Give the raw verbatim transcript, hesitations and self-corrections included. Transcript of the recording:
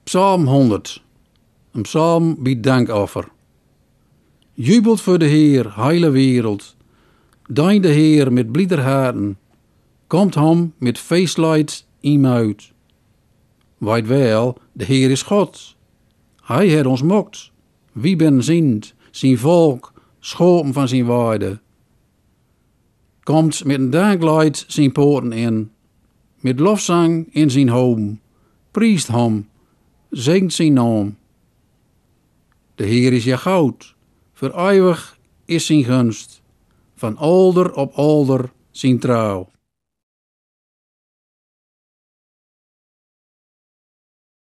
Psalm honderd. Een psalm biedt dankoffer. Jubelt voor de Heer, heile wereld. Dijn de Heer met blieder harten. Komt hem met feestlied in uit. Weet wel, de Heer is God. Hij heeft ons mokt. Wie ben zint, zijn volk, schopen van zijn weide. Komt met een danklied zijn poorten in. Met lofzang in zijn home. Priest hem, zingt zijn naam. De Heer is je goud, voor eeuwig is zijn gunst. Van older op older zijn trouw.